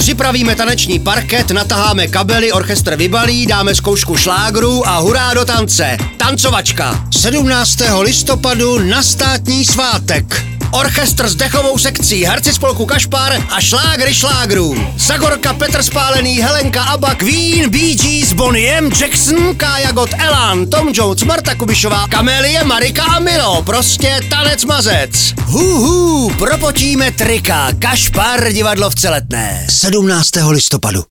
Připravíme taneční parket, nataháme kabely, orchestr vybalí, dáme zkoušku šlágrů a hurá do tance. Tancovačka. 17. listopadu na státní svátek. Orchestr s dechovou sekcí, herci spolku Kašpar a šlágry šlágrů. Zagorka, Petr Spálený, Helenka, Abba, Queen, Bee Gees, Bonnie M, Jackson, Kája Gott, Elan, Tom Jones, Marta Kubišová, Kamelie, Marika a Milo. Prostě tanec mazec. Propotíme trika. Kašpar divadlo v Celetné. 17. listopadu.